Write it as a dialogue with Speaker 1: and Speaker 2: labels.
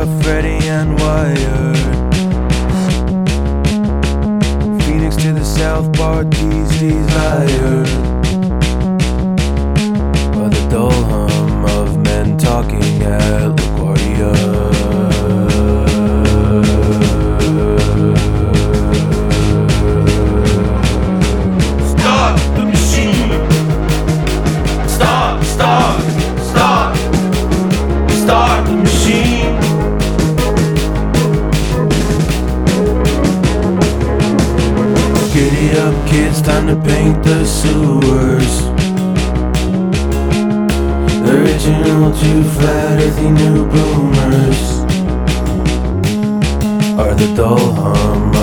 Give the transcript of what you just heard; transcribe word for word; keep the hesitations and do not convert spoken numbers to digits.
Speaker 1: Freddy and Wired. Phoenix to the South Bar, D's desire. Or the dull hum of men talking at LaGuardia. Start the machine. Giddy up, kids, time to paint the sewers. The original two flat earthy new boomers are the dull hum